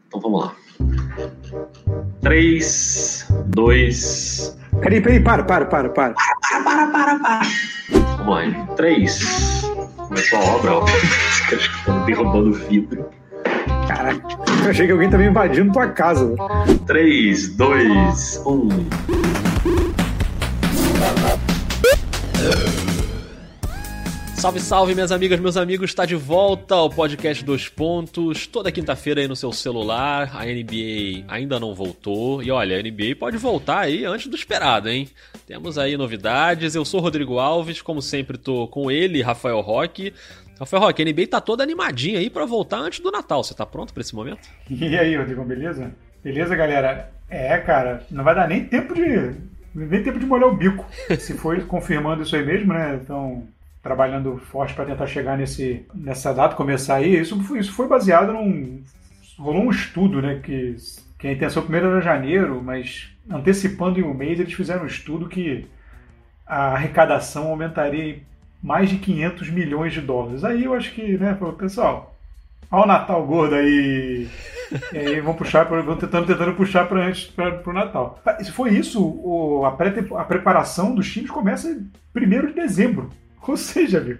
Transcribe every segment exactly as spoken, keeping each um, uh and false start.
Então vamos lá. três, dois... Peraí, peraí, para, para, para, para. Para, para, para, para. Vamos lá, hein? três. Começou a obra, ó. Os caras estão derrubando o vidro. Caraca, eu achei que alguém tava invadindo tua casa. três, dois, um... Salve, salve, minhas amigas, meus amigos, está de volta ao podcast Dois Pontos, toda quinta-feira aí no seu celular. A N B A ainda não voltou, e olha, a N B A pode voltar aí antes do esperado, hein? Temos aí novidades, eu sou o Rodrigo Alves, como sempre tô com ele, Rafael Roque. Rafael Roque, a N B A tá toda animadinha aí pra voltar antes do Natal, você tá pronto pra esse momento? E aí, Rodrigo, beleza? Beleza, galera? É, cara, não vai dar nem tempo de, nem tempo de molhar o bico, se for confirmando isso aí mesmo, né? Então... trabalhando forte para tentar chegar nesse, nessa data, começar aí. Isso foi, isso foi baseado num... rolou um estudo, né, que, que a intenção primeiro era janeiro, mas antecipando em um mês, eles fizeram um estudo que a arrecadação aumentaria em mais de quinhentos milhões de dólares. Aí eu acho que, né, falou, pessoal, olha o Natal gordo aí, e aí vão puxar, vão tentando, tentando puxar para antes, para o Natal. Se for isso, o, a, pré, a preparação dos times começa em primeiro de dezembro. Ou seja, amigo,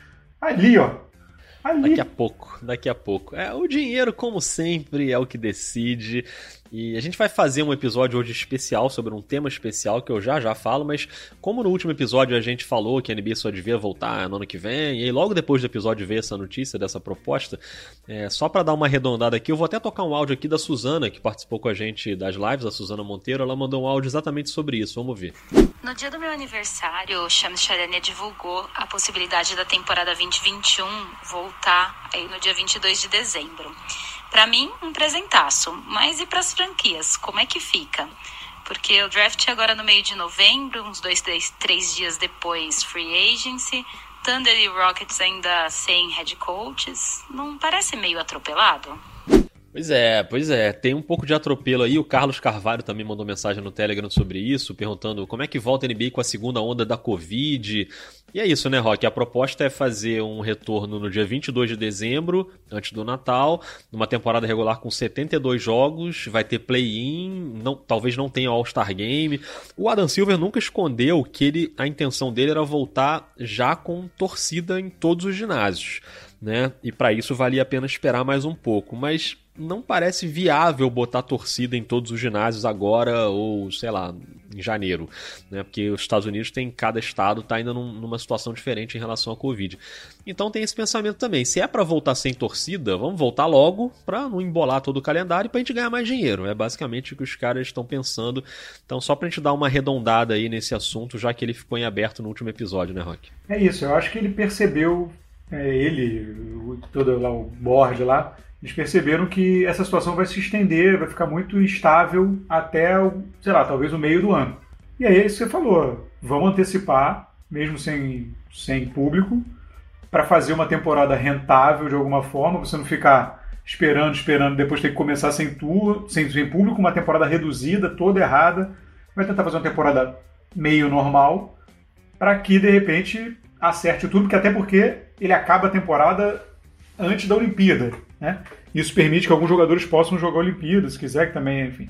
ali, ó. Ali. Daqui a pouco, daqui a pouco. É, o dinheiro, como sempre, é o que decide. E a gente vai fazer um episódio hoje especial sobre um tema especial que eu já já falo, mas como no último episódio a gente falou que a N B A só devia voltar no ano que vem, e aí logo depois do episódio veio essa notícia dessa proposta, é, só para dar uma arredondada aqui, eu vou até tocar um áudio aqui da Suzana, que participou com a gente das lives, a Suzana Monteiro, ela mandou um áudio exatamente sobre isso, vamos ver. No dia do meu aniversário, o Shams Charania divulgou a possibilidade da temporada vinte e vinte e um voltar aí no dia vinte e dois de dezembro. Pra mim, um presentaço. Mas e pras franquias? Como é que fica? Porque o draft é agora no meio de novembro, uns dois, três, três dias depois, free agency. Thunder e Rockets ainda sem head coaches. Não parece meio atropelado? Pois é, pois é, tem um pouco de atropelo aí, o Carlos Carvalho também mandou mensagem no Telegram sobre isso, perguntando como é que volta a N B A com a segunda onda da Covid. E é isso, né, Roque? A proposta é fazer um retorno no dia vinte e dois de dezembro, antes do Natal, numa temporada regular com setenta e dois jogos, vai ter play-in, não, talvez não tenha All-Star Game. O Adam Silver nunca escondeu que ele, a intenção dele era voltar já com torcida em todos os ginásios, né? E para isso valia a pena esperar mais um pouco, mas não parece viável botar torcida em todos os ginásios agora ou, sei lá, em janeiro, né? Porque os Estados Unidos tem, cada estado está ainda num, numa situação diferente em relação à Covid. Então tem esse pensamento também, se é para voltar sem torcida, vamos voltar logo para não embolar todo o calendário e para a gente ganhar mais dinheiro, é basicamente o que os caras estão pensando. Então só para a gente dar uma arredondada aí nesse assunto, já que ele ficou em aberto no último episódio, né, Roque? É isso, eu acho que ele percebeu, é, ele, o, todo lá, o board lá, eles perceberam que essa situação vai se estender, vai ficar muito instável até, o, sei lá, talvez o meio do ano. E aí você falou, vamos antecipar, mesmo sem, sem público, para fazer uma temporada rentável de alguma forma, você não ficar esperando, esperando, depois ter que começar sem, tu, sem, sem público, uma temporada reduzida, toda errada. Vai tentar fazer uma temporada meio normal, para que, de repente, acerte tudo, porque até porque ele acaba a temporada antes da Olimpíada, né? Isso permite que alguns jogadores possam jogar a Olimpíada, se quiser, que também, enfim.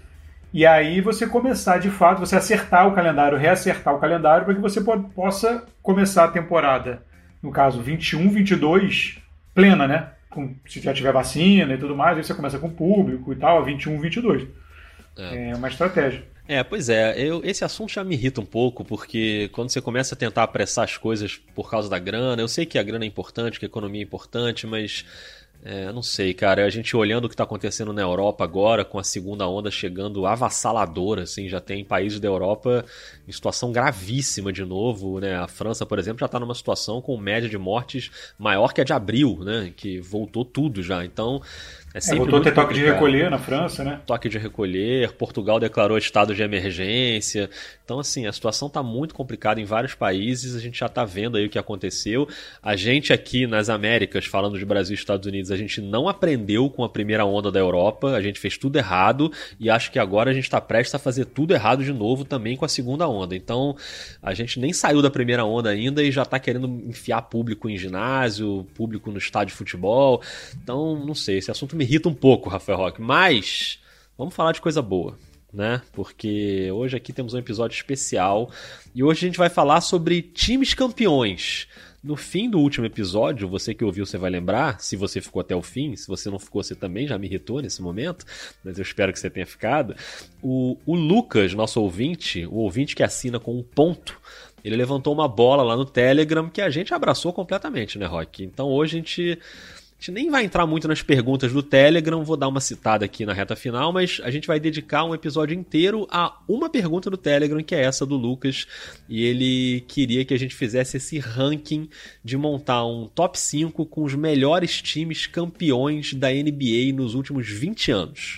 E aí você começar, de fato, você acertar o calendário, reacertar o calendário, para que você po- possa começar a temporada, no caso, vinte e um, vinte e dois, plena, né? Com, se já tiver vacina e tudo mais, aí você começa com público e tal, vinte e um, vinte e dois. É, é uma estratégia. É, pois é, eu, esse assunto já me irrita um pouco, porque quando você começa a tentar apressar as coisas por causa da grana, eu sei que a grana é importante, que a economia é importante, mas é, não sei, cara, a gente olhando o que está acontecendo na Europa agora, com a segunda onda chegando avassaladora, assim, já tem países da Europa em situação gravíssima de novo, né? A França, por exemplo, já está numa situação com média de mortes maior que a de abril, né? Que voltou tudo já, então... É É, voltou a ter toque de recolher na França, né? Toque de recolher, Portugal declarou estado de emergência. Então, assim, a situação está muito complicada em vários países, a gente já está vendo aí o que aconteceu. A gente aqui nas Américas, falando de Brasil e Estados Unidos, a gente não aprendeu com a primeira onda da Europa, a gente fez tudo errado e acho que agora a gente está prestes a fazer tudo errado de novo também com a segunda onda. Então, a gente nem saiu da primeira onda ainda e já está querendo enfiar público em ginásio, público no estádio de futebol. Então, não sei, esse assunto me me irrita um pouco, Rafael Roque, mas vamos falar de coisa boa, né? Porque hoje aqui temos um episódio especial e hoje a gente vai falar sobre times campeões. No fim do último episódio, você que ouviu, você vai lembrar, se você ficou até o fim, se você não ficou, você também já me irritou nesse momento, mas eu espero que você tenha ficado. O, o Lucas, nosso ouvinte, o ouvinte que assina com um ponto, ele levantou uma bola lá no Telegram que a gente abraçou completamente, né, Rock? Então hoje a gente... A gente nem vai entrar muito nas perguntas do Telegram, vou dar uma citada aqui na reta final, mas a gente vai dedicar um episódio inteiro a uma pergunta do Telegram, que é essa do Lucas, e ele queria que a gente fizesse esse ranking de montar um top cinco com os melhores times campeões da N B A nos últimos vinte anos.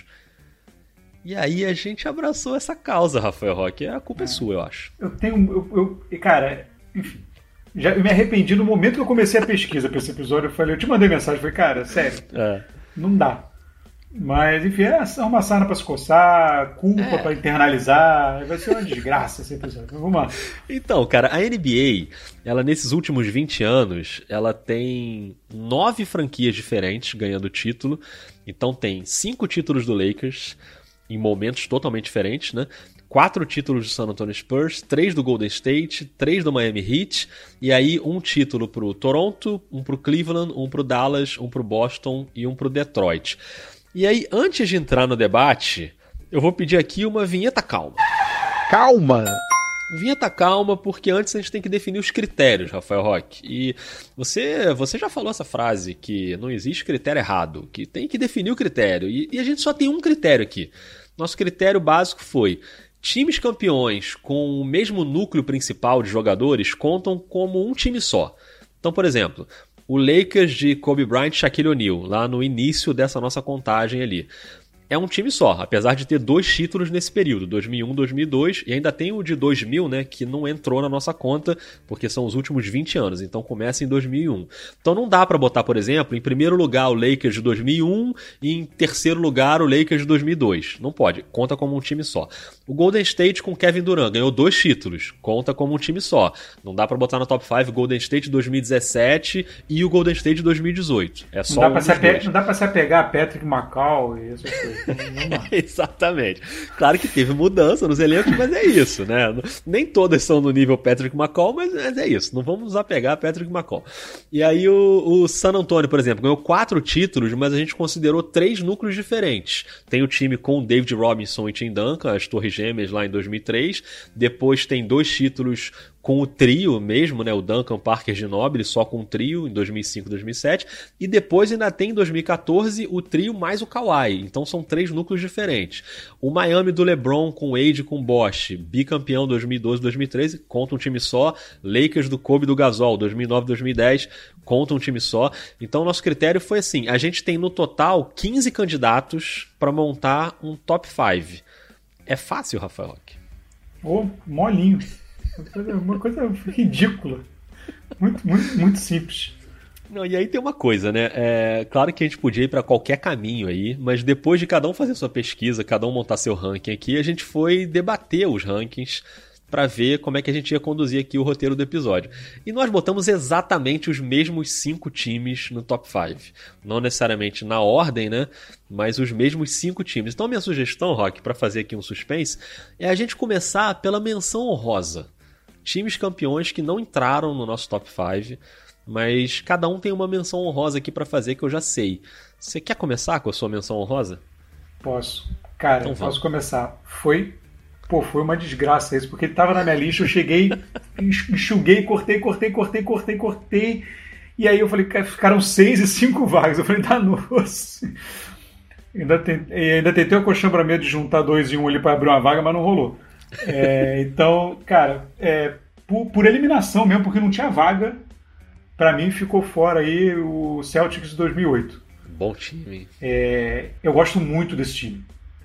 E aí a gente abraçou essa causa, Rafael Roque, a culpa é, é sua, eu acho. Eu tenho... Eu, eu, cara, enfim... Já, eu me arrependi no momento que eu comecei a pesquisa para esse episódio. Eu falei, eu te mandei mensagem, falei, cara, sério, é. não dá. Mas, enfim, é uma sarna para se coçar, culpa é. para internalizar, vai ser uma desgraça esse episódio. Vamos lá. Então, cara, a N B A, ela nesses últimos vinte anos, ela tem nove franquias diferentes ganhando título. Então tem cinco títulos do Lakers, em momentos totalmente diferentes, né? Quatro títulos do San Antonio Spurs, três do Golden State, três do Miami Heat, e aí um título pro Toronto, um pro Cleveland, um pro Dallas, um pro Boston e um pro Detroit. E aí, antes de entrar no debate, eu vou pedir aqui uma vinheta calma. Calma! Vinheta calma, porque antes a gente tem que definir os critérios, Rafael Roque. E você, você já falou essa frase, que não existe critério errado, que tem que definir o critério. E, e a gente só tem um critério aqui. Nosso critério básico foi: times campeões com o mesmo núcleo principal de jogadores contam como um time só. Então, por exemplo, o Lakers de Kobe Bryant e Shaquille O'Neal, lá no início dessa nossa contagem ali. É um time só, apesar de ter dois títulos nesse período, dois mil e um, dois mil e dois, e ainda tem o de dois mil, né, que não entrou na nossa conta, porque são os últimos vinte anos, então começa em dois mil e um. Então não dá pra botar, por exemplo, em primeiro lugar o Lakers de dois mil e um e em terceiro lugar o Lakers de dois mil e dois. Não pode, conta como um time só. O Golden State com Kevin Durant ganhou dois títulos, conta como um time só. Não dá pra botar no top cinco o Golden State de dois mil e dezessete e o Golden State de dois mil e dezoito. É só não dá um pra dos se ape... dois. Não dá pra se apegar a Patrick McCall e essas coisas. Exatamente. Claro que teve mudança nos elencos, mas é isso, né? Nem todas são no nível Patrick McCall, mas, mas é isso. Não vamos nos apegar a Patrick McCall. E aí o, o San Antonio, por exemplo, ganhou quatro títulos, mas a gente considerou três núcleos diferentes. Tem o time com David Robinson e Tim Duncan, as Torres Gêmeas lá em dois mil e três. Depois tem dois títulos com o trio mesmo, né, o Duncan, Parker, Ginobili, só com o trio em dois mil e cinco, dois mil e sete, e depois ainda tem em dois mil e quatorze o trio mais o Kawhi, então são três núcleos diferentes. O Miami do LeBron com Wade e com Bosh, bicampeão dois mil e doze, dois mil e treze, conta um time só. Lakers do Kobe e do Gasol, dois mil e nove, dois mil e dez, conta um time só. Então nosso critério foi assim, a gente tem no total quinze candidatos para montar um top cinco. É fácil, Rafael Roque? Ô, oh, molinho. Uma coisa ridícula. Muito, muito, muito simples. Não, e aí tem uma coisa, né? É, claro que a gente podia ir para qualquer caminho aí, mas depois de cada um fazer sua pesquisa, cada um montar seu ranking aqui, a gente foi debater os rankings para ver como é que a gente ia conduzir aqui o roteiro do episódio. E nós botamos exatamente os mesmos cinco times no top cinco. Não necessariamente na ordem, né? Mas os mesmos cinco times. Então a minha sugestão, Rock, para fazer aqui um suspense, é a gente começar pela menção honrosa. Times campeões que não entraram no nosso top cinco, mas cada um tem uma menção honrosa aqui para fazer que eu já sei. Você quer começar com a sua menção honrosa? Posso. Cara, então, posso começar. Foi, pô, foi uma desgraça isso, porque ele tava na minha lista, eu cheguei, enxuguei, cortei, cortei, cortei, cortei, cortei, e aí eu falei, ficaram seis e cinco vagas. Eu falei, tá nossa. Ainda tentei, ainda tentei o coxambramento de juntar dois e um ali para abrir uma vaga, mas não rolou. É, então, cara, é, por, por eliminação mesmo, porque não tinha vaga, pra mim ficou fora aí o Celtics de dois mil e oito. Bom time. É, eu gosto muito desse time.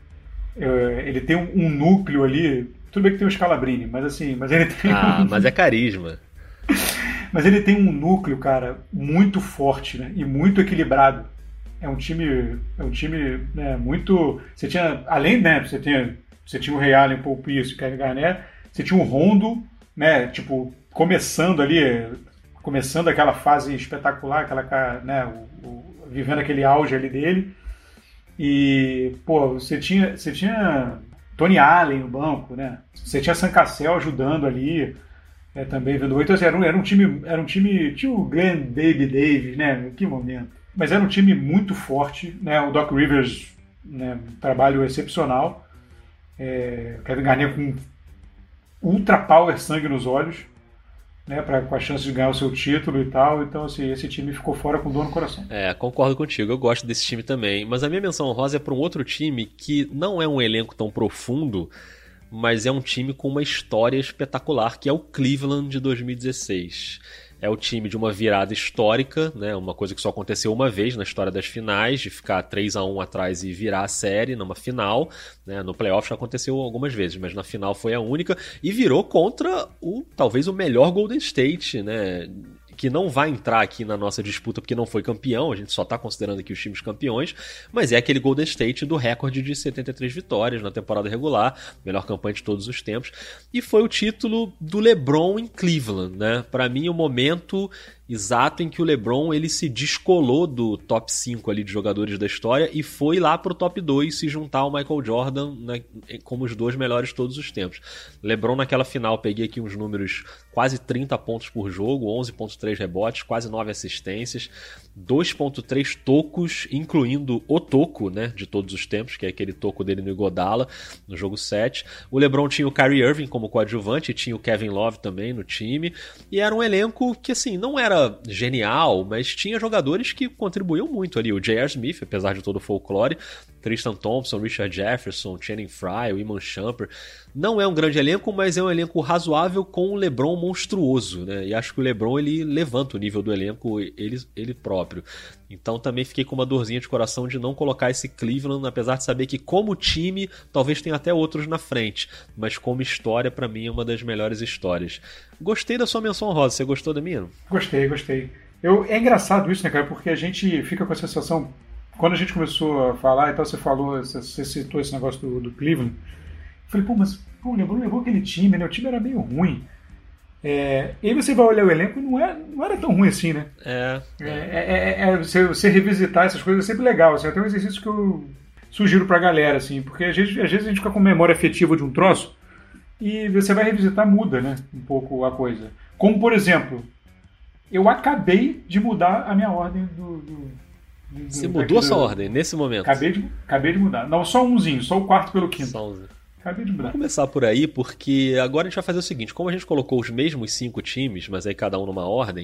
É, ele tem um, um núcleo ali, tudo bem que tem o Scalabrini, mas assim, mas ele tem Ah, um, mas é carisma. Mas ele tem um núcleo, cara, muito forte, né, e muito equilibrado. É um time, é um time, né, muito. Você tinha, além, né, você tinha Você tinha o Ray Allen, Paul Pierce, Kevin Garnett. Você tinha o Rondo, né? Tipo, começando ali, começando aquela fase espetacular, aquela, né? O, o, vivendo aquele auge ali dele. E, pô, você tinha, você tinha Tony Allen no banco, né? Você tinha Sam Cassell ajudando ali, é, também vendo o. Então, assim, era, um, era um time. Era um time. Tinha o Glenn Baby Davis, né? Que momento. Mas era um time muito forte, né? O Doc Rivers, né? Um trabalho excepcional. É, Kevin Garnett com ultra power, sangue nos olhos, né, pra, com a chance de ganhar o seu título e tal. Então, assim, esse time ficou fora com dor no coração. É, concordo contigo, eu gosto desse time também. Mas a minha menção honrosa é para um outro time que não é um elenco tão profundo, mas é um time com uma história espetacular, que é o Cleveland de dois mil e dezesseis. É o time de uma virada histórica, né? Uma coisa que só aconteceu uma vez na história das finais, de ficar três a um atrás e virar a série numa final, né? No playoff já aconteceu algumas vezes, mas na final foi a única, e virou contra o talvez o melhor Golden State, né? Que não vai entrar aqui na nossa disputa porque não foi campeão, a gente só está considerando aqui os times campeões, mas é aquele Golden State do recorde de setenta e três vitórias na temporada regular, melhor campanha de todos os tempos, e foi o título do LeBron em Cleveland, né? Para mim, o momento exato em que o LeBron ele se descolou do top cinco ali de jogadores da história e foi lá pro top dois se juntar ao Michael Jordan, né, como os dois melhores de todos os tempos. LeBron naquela final, peguei aqui uns números, quase trinta pontos por jogo, onze vírgula três rebotes, quase nove assistências, dois vírgula três tocos, incluindo o toco, né, de todos os tempos, que é aquele toco dele no Iguodala, no jogo sete. O LeBron tinha o Kyrie Irving como coadjuvante, tinha o Kevin Love também no time, e era um elenco que, assim, não era genial, mas tinha jogadores que contribuíam muito ali. O J R. Smith, apesar de todo o folclore, Tristan Thompson, Richard Jefferson, Channing Frye, o Iman Shumpert. Não é um grande elenco, mas é um elenco razoável com um LeBron monstruoso, né? E acho que o LeBron ele levanta o nível do elenco ele, ele próprio. Então também fiquei com uma dorzinha de coração de não colocar esse Cleveland, apesar de saber que como time talvez tenha até outros na frente, mas como história, pra mim é uma das melhores histórias. Gostei da sua menção honrosa, você gostou da minha? Gostei, gostei. Eu, é engraçado isso, né, cara, porque a gente fica com a sensação, quando a gente começou a falar e tal, você falou, você citou esse negócio do, do Cleveland, eu falei, pô, mas pô, o LeBron levou aquele time, né, o time era meio ruim. É, e aí você vai olhar o elenco e não, é, não era tão ruim assim, né? É. é, é, é, é você, você revisitar essas coisas é sempre legal. Assim, é até um exercício que eu sugiro pra galera, assim, porque às vezes, às vezes a gente fica com memória afetiva de um troço e você vai revisitar, muda, né? Um pouco a coisa. Como, por exemplo, eu acabei de mudar a minha ordem do. do, do você mudou a sua do, ordem nesse momento? Acabei de, acabei de mudar. Não, só umzinho, só o quarto pelo quinto. Só umzinho. Acabei de mudar. Vamos começar por aí, porque agora a gente vai fazer o seguinte: como a gente colocou os mesmos cinco times, mas aí cada um numa ordem,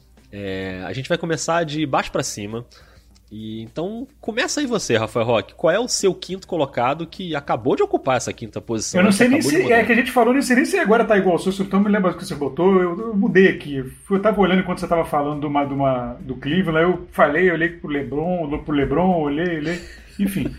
é, a gente vai começar de baixo pra cima. E então começa aí você, Rafael Roque. Qual é o seu quinto colocado que acabou de ocupar essa quinta posição? Eu não sei nem se é que a gente falou, não sei nem se agora tá igual ao seu, então me lembra do que você botou. Eu, eu mudei aqui. Eu tava olhando enquanto você tava falando de uma, de uma, do Cleveland, eu falei, eu olhei pro LeBron, pro LeBron, olhei, olhei, enfim.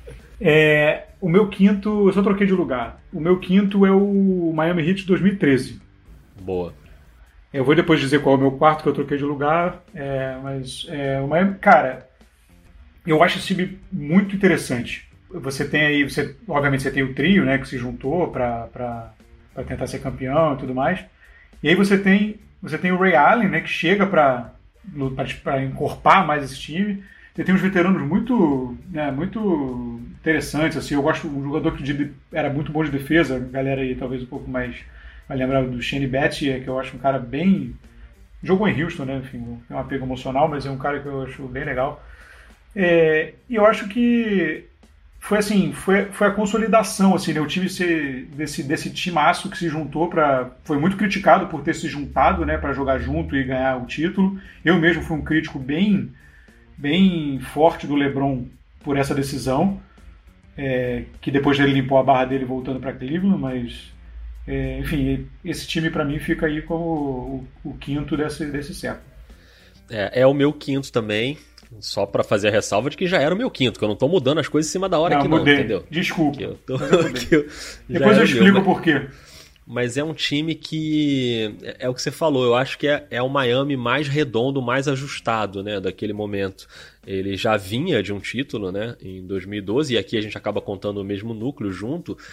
É, o meu quinto, eu só troquei de lugar. O meu quinto é o Miami Heat dois mil e treze. Boa. Eu vou depois dizer qual é o meu quarto que eu troquei de lugar, é, mas é, o Miami, cara, eu acho esse time muito interessante. Você tem aí, você, obviamente você tem o trio, né, que se juntou para tentar ser campeão e tudo mais. E aí você tem, você tem o Ray Allen, né, que chega para encorpar mais esse time. Você tem uns veteranos muito, né, muito interessantes. Assim, eu gosto de um jogador que era muito bom de defesa, a galera aí talvez um pouco mais vai lembrar do Shane Battier, que eu acho um cara bem... Jogou em Houston, né, enfim, tem um apego emocional, mas é um cara que eu acho bem legal. É, e eu acho que foi assim, foi, foi a consolidação, assim, né, o time ser, desse, desse timaço que se juntou para, foi muito criticado por ter se juntado, né, para jogar junto e ganhar o título. Eu mesmo fui um crítico bem, bem forte do LeBron por essa decisão, é, que depois ele limpou a barra dele voltando para Cleveland, mas é, enfim, esse time para mim fica aí como o, o quinto desse, desse século. É, é o meu quinto também. Só pra fazer a ressalva de que já era o meu quinto, que eu não tô mudando as coisas em cima da hora não, aqui não, mudei. Entendeu? Desculpa. Que eu tô... eu que eu... Depois eu explico por quê. Mas é um time que, é o que você falou, eu acho que é, é o Miami mais redondo, mais ajustado, né, daquele momento. Ele já vinha de um título, né, em dois mil e doze, e aqui a gente acaba contando o mesmo núcleo junto.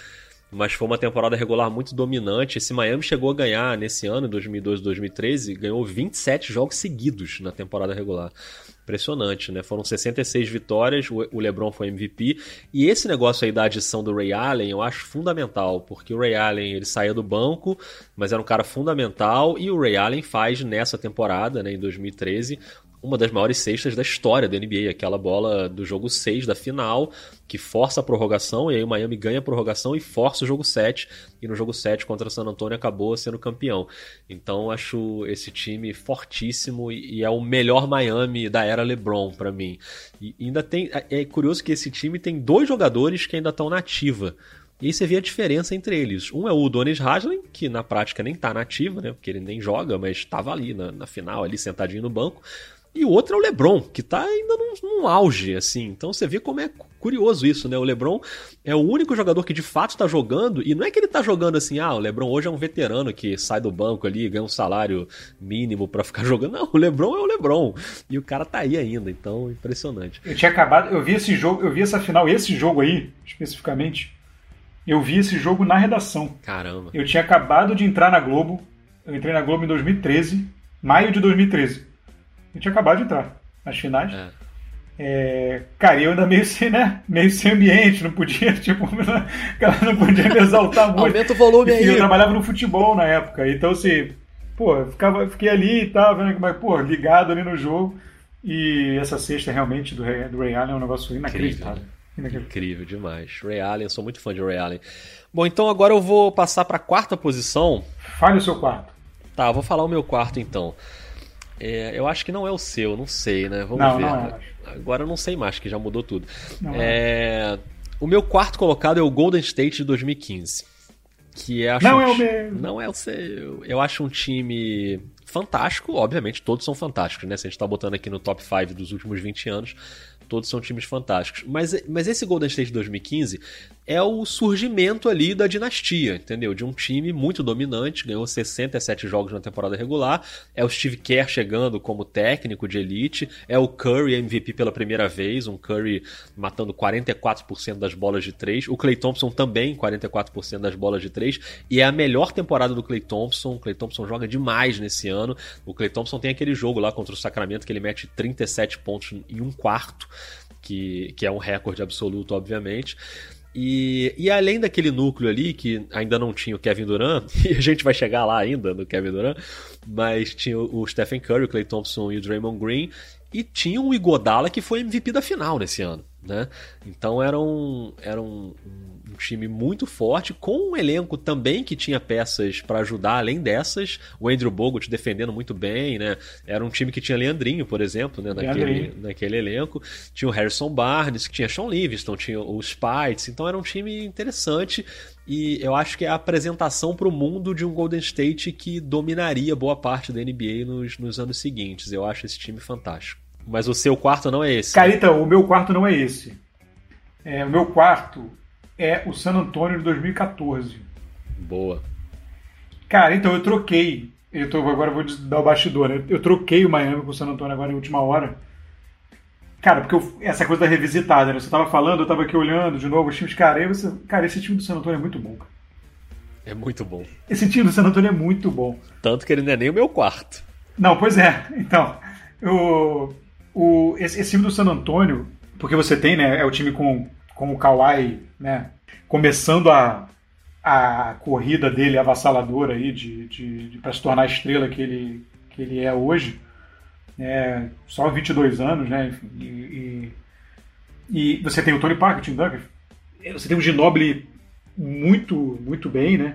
mas foi uma temporada regular muito dominante. Esse Miami chegou a ganhar nesse ano, dois mil e doze, dois mil e treze, ganhou vinte e sete jogos seguidos na temporada regular. Impressionante, né? Foram sessenta e seis vitórias, o LeBron foi M V P, e esse negócio aí da adição do Ray Allen eu acho fundamental, porque o Ray Allen ele saía do banco, mas era um cara fundamental, e o Ray Allen faz nessa temporada, né, em dois mil e treze, uma das maiores cestas da história da N B A, aquela bola do jogo seis da final, que força a prorrogação, e aí o Miami ganha a prorrogação e força o jogo sete, e no jogo sete contra o San Antonio acabou sendo campeão. Então acho esse time fortíssimo, e é o melhor Miami da era LeBron pra mim. E ainda tem, é curioso que esse time tem dois jogadores que ainda estão na ativa. E aí você vê a diferença entre eles. Um é o Udonis Haslem, que na prática nem tá na ativa, né? Porque ele nem joga, mas estava ali na, na final, ali sentadinho no banco. E o outro é o LeBron, que tá ainda num, num auge, assim. Então você vê como é curioso isso, né? O LeBron é o único jogador que de fato tá jogando, e não é que ele tá jogando assim, ah, o LeBron hoje é um veterano que sai do banco ali, ganha um salário mínimo pra ficar jogando. Não, o LeBron é o LeBron. E o cara tá aí ainda, então impressionante. Eu tinha acabado, eu vi esse jogo, eu vi essa final, esse jogo aí, especificamente, eu vi esse jogo na redação. Caramba. Eu tinha acabado de entrar na Globo, eu entrei na Globo em dois mil e treze, maio de dois mil e treze. Eu tinha acabado de entrar nas finais. É. É, cara, eu ainda meio sem, né? Meio sem ambiente, não podia, tipo, não, não podia me exaltar muito. Aumenta o volume aí. E eu trabalhava no futebol na época, então assim, pô, eu ficava, fiquei ali e tal, vendo como é, pô, ligado ali no jogo. E essa cesta realmente do Ray, do Ray Allen é um negócio inacreditável. Incrível, Incrível demais. Ray Allen, eu sou muito fã de Ray Allen. Bom, então agora eu vou passar para a quarta posição. Fale o seu quarto. Tá, eu vou falar o meu quarto então. É, eu acho que não é o seu, não sei, né? Vamos não, ver. Não é. Agora eu não sei mais, que já mudou tudo. Não é... É... O meu quarto colocado é o Golden State de dois mil e quinze. Que é, não um... é o meu. Não é o seu. Eu acho um time fantástico, obviamente, todos são fantásticos, né? Se a gente tá botando aqui no top cinco dos últimos vinte anos, todos são times fantásticos. Mas, mas esse Golden State de dois mil e quinze é o surgimento ali da dinastia, entendeu? De um time muito dominante, ganhou sessenta e sete jogos na temporada regular, é o Steve Kerr chegando como técnico de elite, é o Curry M V P pela primeira vez, um Curry matando quarenta e quatro por cento das bolas de três, o Klay Thompson também, quarenta e quatro por cento das bolas de três, e é a melhor temporada do Klay Thompson. O Klay Thompson joga demais nesse ano. O Klay Thompson tem aquele jogo lá contra o Sacramento que ele mete trinta e sete pontos em um quarto, que, que é um recorde absoluto, obviamente. E, e além daquele núcleo ali, que ainda não tinha o Kevin Durant, e a gente vai chegar lá ainda no Kevin Durant, mas tinha o Stephen Curry, o Klay Thompson e o Draymond Green, e tinha o Iguodala, que foi M V P da final nesse ano, né? Então era um, era um, um time muito forte, com um elenco também que tinha peças para ajudar além dessas. O Andrew Bogut defendendo muito bem, né? Era um time que tinha Leandrinho, por exemplo, né? naquele, naquele elenco. Tinha o Harrison Barnes, que tinha Sean Livingston, tinha o Spites. Então era um time interessante, e eu acho que é a apresentação para o mundo de um Golden State que dominaria boa parte da N B A nos, nos anos seguintes. Eu acho esse time fantástico. Mas o seu quarto não é esse? Cara, então, o meu quarto não é esse. É, o meu quarto é o San Antonio de dois mil e catorze. Boa. Cara, então eu troquei. Eu tô, agora eu vou dar o bastidor, né? Eu troquei o Miami com o San Antonio agora em última hora. Cara, porque eu, essa coisa da revisitada, né? Você tava falando, eu tava aqui olhando de novo os times. Cara, aí você, cara, esse time do San Antonio é muito bom, cara. É muito bom. Esse time do San Antonio é muito bom. Tanto que ele não é nem o meu quarto. Não, pois é. Então, o, o, esse, esse time do San Antonio, porque você tem, né? É o time com, com o Kawhi, né? Começando a, a corrida dele avassaladora aí de, de, de, para se tornar a estrela que ele, que ele é hoje. É, só vinte e dois anos, né? Enfim, e, e, e você tem o Tony Parker, o Tim Duncan. Você tem o Ginobili muito, muito bem, né?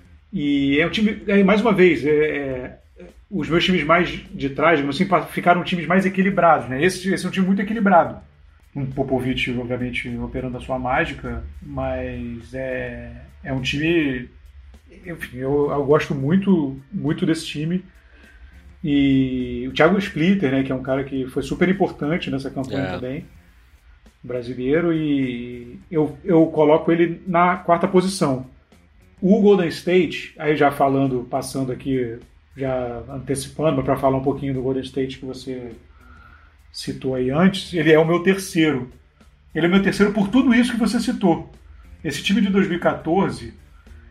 E é um time, é, mais uma vez, é, é, os meus times mais de trás, assim, ficaram times mais equilibrados, né? Esse, esse é um time muito equilibrado. Um Popovich, obviamente, operando a sua mágica, mas é, é um time... Enfim, eu, eu gosto muito, muito desse time. E o Thiago Splitter, né, que é um cara que foi super importante nessa campanha é. também, brasileiro, e eu, eu coloco ele na quarta posição. O Golden State, aí já falando, passando aqui, já antecipando para falar um pouquinho do Golden State que você citou aí antes, ele é o meu terceiro. Ele é o meu terceiro por tudo isso que você citou. Esse time de dois mil e catorze,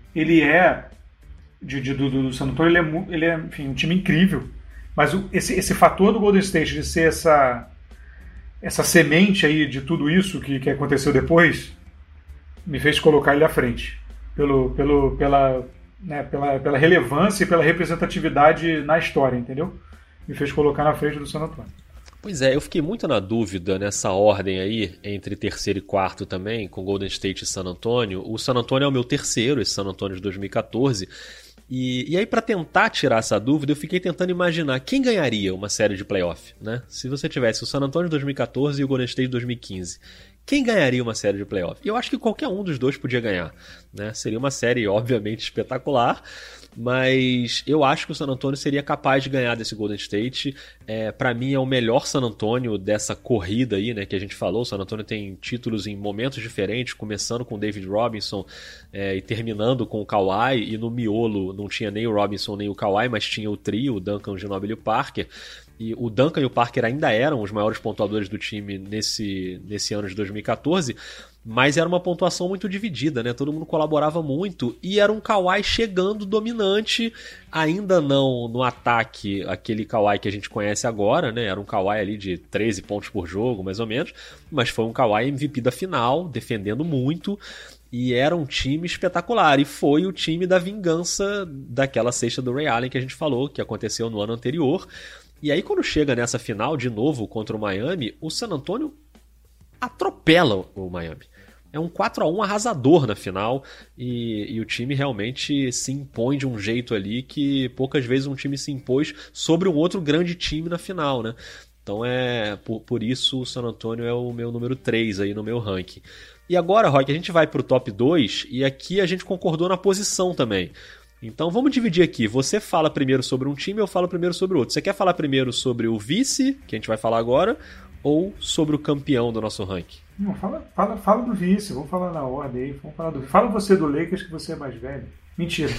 ele é de, de, do, do San Antonio, ele é, ele é enfim, um time incrível, mas o, esse, esse fator do Golden State de ser essa, essa semente aí de tudo isso que, que aconteceu depois me fez colocar ele à frente pelo, pelo, pela, né, pela, pela relevância e pela representatividade na história, entendeu? Me fez colocar na frente do San Antonio. Pois é, eu fiquei muito na dúvida nessa ordem aí, entre terceiro e quarto também, com Golden State e San Antonio. O San Antonio é o meu terceiro, esse San Antonio de dois mil e catorze. E, e aí, para tentar tirar essa dúvida, eu fiquei tentando imaginar quem ganharia uma série de playoff, né? Se você tivesse o San Antonio de dois mil e catorze e o Golden State de dois mil e quinze, quem ganharia uma série de playoff? E eu acho que qualquer um dos dois podia ganhar, né? Seria uma série, obviamente, espetacular, mas eu acho que o San Antonio seria capaz de ganhar desse Golden State. É, para mim é o melhor San Antonio dessa corrida aí, né, que a gente falou. O San Antonio tem títulos em momentos diferentes, começando com o David Robinson é, e terminando com o Kawhi, e no miolo não tinha nem o Robinson nem o Kawhi, mas tinha o trio, o Duncan, o Ginobili e o Parker. E o Duncan e o Parker ainda eram os maiores pontuadores do time nesse, nesse ano de dois mil e catorze, mas era uma pontuação muito dividida, né? Todo mundo colaborava muito e era um Kawhi chegando dominante, ainda não no ataque, aquele Kawhi que a gente conhece agora, né? Era um Kawhi ali de treze pontos por jogo, mais ou menos, mas foi um Kawhi M V P da final, defendendo muito, e era um time espetacular, e foi o time da vingança daquela cesta do Ray Allen que a gente falou, que aconteceu no ano anterior. E aí quando chega nessa final de novo contra o Miami, o San Antonio atropela o Miami. É um quatro a um arrasador na final, e, e o time realmente se impõe de um jeito ali que poucas vezes um time se impôs sobre um outro grande time na final, né? Então é por, por isso o San Antonio é o meu número três aí no meu ranking. E agora, Rock, a gente vai pro top dois, e aqui a gente concordou na posição também. Então vamos dividir aqui. Você fala primeiro sobre um time, eu falo primeiro sobre o outro. Você quer falar primeiro sobre o vice, que a gente vai falar agora, ou sobre o campeão do nosso ranking? Não, fala, fala, fala do vice, vamos falar na ordem aí. Vamos falar do... Fala você do Lakers, que você é mais velho. Mentira.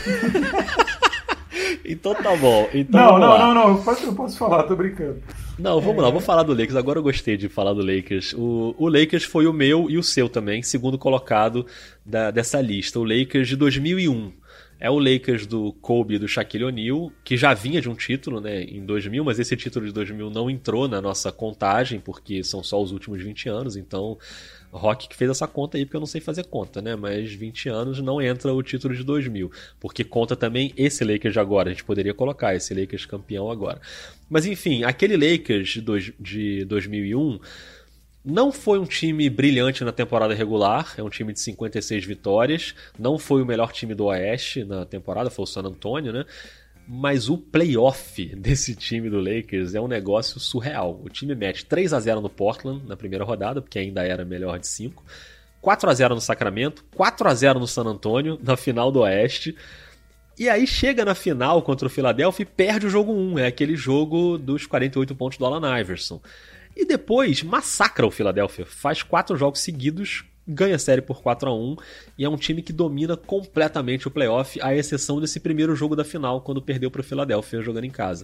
Então tá bom. Então não, vamos não, lá. não, não, eu posso, eu posso falar, tô brincando. Não, vamos é... lá, vou falar do Lakers. Agora eu gostei de falar do Lakers. O, o Lakers foi o meu e o seu também, segundo colocado da, dessa lista. O Lakers de dois mil e um. É o Lakers do Kobe e do Shaquille O'Neal, que já vinha de um título, né, em dois mil, mas esse título de dois mil não entrou na nossa contagem, porque são só os últimos vinte anos, então Rock que fez essa conta aí, porque eu não sei fazer conta, né, mas vinte anos não entra o título de dois mil, porque conta também esse Lakers de agora, a gente poderia colocar esse Lakers campeão agora. Mas enfim, aquele Lakers de, dois, de dois mil e um... não foi um time brilhante na temporada regular, é um time de cinquenta e seis vitórias, não foi o melhor time do Oeste na temporada, foi o San Antonio, né? Mas o playoff desse time do Lakers é um negócio surreal. O time mete três a zero no Portland na primeira rodada, porque ainda era melhor de cinco, quatro a zero no Sacramento, quatro a zero no San Antonio, na final do Oeste. E aí chega na final contra o Philadelphia e perde o jogo um, é aquele jogo dos quarenta e oito pontos do Allen Iverson. E depois massacra o Philadelphia, faz quatro jogos seguidos, ganha a série por quatro a um, e é um time que domina completamente o playoff, à exceção desse primeiro jogo da final, quando perdeu para o Philadelphia jogando em casa.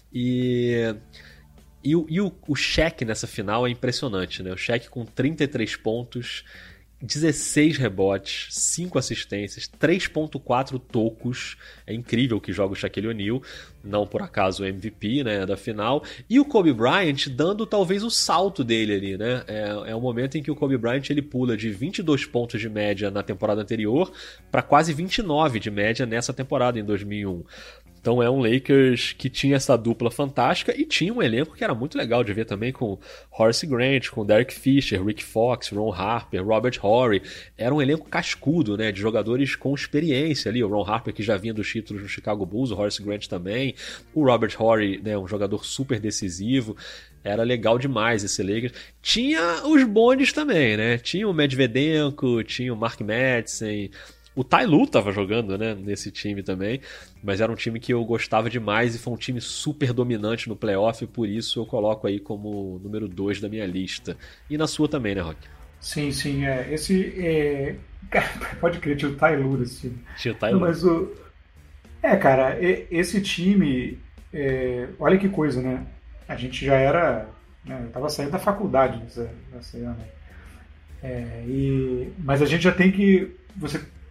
E, e, o, e o, o Shaq nessa final é impressionante, né? O Shaq com trinta e três pontos, dezesseis rebotes, cinco assistências, três ponto quatro tocos. É incrível que joga o Shaquille O'Neal, não por acaso o M V P, né, da final. E o Kobe Bryant dando talvez o salto dele ali, né? É, é um momento em que o Kobe Bryant ele pula de vinte e dois pontos de média na temporada anterior para quase vinte e nove de média nessa temporada em dois mil e um. Então é um Lakers que tinha essa dupla fantástica e tinha um elenco que era muito legal de ver também, com Horace Grant, com Derek Fisher, Rick Fox, Ron Harper, Robert Horry. Era um elenco cascudo, né, de jogadores com experiência ali. O Ron Harper que já vinha dos títulos no Chicago Bulls, o Horace Grant também. O Robert Horry, né, um jogador super decisivo. Era legal demais esse Lakers. Tinha os bondes também, né? Tinha o Medvedenko, tinha o Mark Madsen. O Ty Lue tava jogando, né, nesse time também, mas era um time que eu gostava demais e foi um time super dominante no playoff, por isso eu coloco aí como número dois da minha lista. E na sua também, né, Rock? Sim, sim, é. Esse é... Pode crer, tinha o Ty Lue nesse time. Tinha o Ty Lue. Mas o... É, cara, esse time, é... olha que coisa, né? A gente já era... Né? Eu tava saindo da faculdade nessa, nessa ano. É, e... Mas a gente já tem que... Você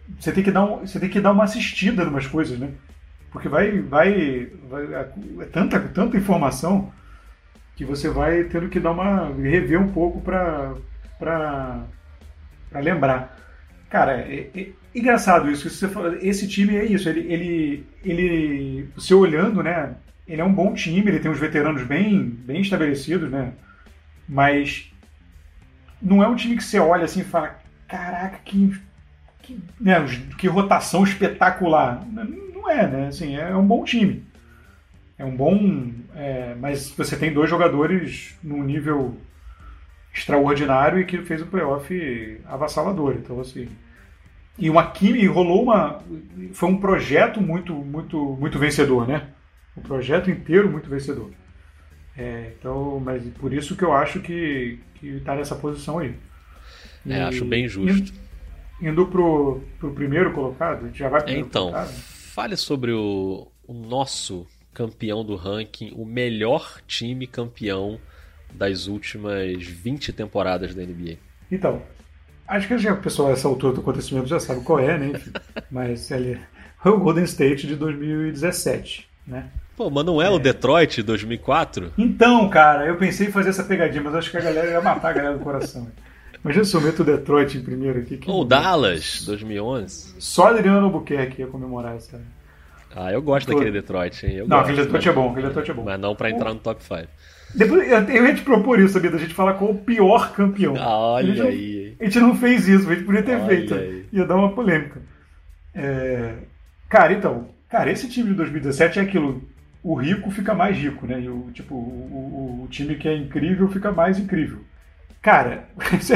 você tem que dar, um, você tem que dar uma assistida em umas coisas, né? Porque vai, vai, vai é tanta, tanta informação que você vai tendo que dar uma rever um pouco para para lembrar. Cara, é, é engraçado isso. Você fala, esse time é isso. Ele, ele, ele, você olhando, né? Ele é um bom time. Ele tem uns veteranos bem, bem estabelecidos, né? Mas não é um time que você olha assim e fala, caraca, que, que, né, que rotação espetacular. Não é, né? Assim, é um bom time. É um bom... É, mas você tem dois jogadores num nível extraordinário e que fez um playoff avassalador. Então, assim... E uma química, rolou uma... Foi um projeto muito, muito, muito vencedor, né? Um projeto inteiro muito vencedor. É, então, mas por isso que eu acho que está nessa posição aí. E, é, acho bem justo. Indo, indo pro, pro primeiro colocado, a gente já vai pro primeiro então, colocado? Fale sobre o, o nosso campeão do ranking, o melhor time campeão das últimas vinte temporadas da N B A. Então, acho que já, o pessoal, essa altura do acontecimento já sabe qual é, né? Enfim, mas ele é o Golden State de dois mil e dezessete, né? Pô, mas não é, é o Detroit dois mil e quatro? Então, cara, eu pensei em fazer essa pegadinha, mas acho que a galera ia matar a galera do coração. Imagina se eu meto o Detroit em primeiro aqui. Ou o Dallas, dois mil e onze. Só Adriano Albuquerque ia comemorar essa. Ah, eu gosto Tô... daquele Detroit, hein? Eu não, gosto, aquele Detroit mas... é bom, aquele Detroit é bom. Mas não pra entrar no top cinco. Depois, eu ia te propor isso, sabia? Da gente falar qual o pior campeão. Ah, olha a aí. Não, a gente não fez isso, a gente podia ter olha feito. Aí. Ia dar uma polêmica. É... Cara, então, cara, esse time de dois mil e dezessete é aquilo. O rico fica mais rico, né? E o, tipo, o, o, o time que é incrível fica mais incrível. Cara,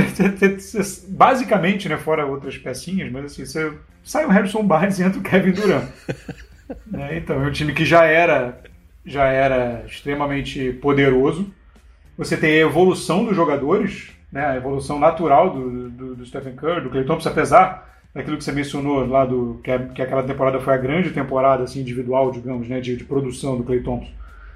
basicamente, né, fora outras pecinhas, mas assim, você sai o Harrison Barnes e entra o Kevin Durant. Né? Então, é um time que já era, já era extremamente poderoso. Você tem a evolução dos jogadores, né? A evolução natural do, do, do Stephen Curry, do Klay Thompson, apesar daquilo que você mencionou lá, do, que, é, que aquela temporada foi a grande temporada assim, individual, digamos, né, de, de produção do Klay Thompson.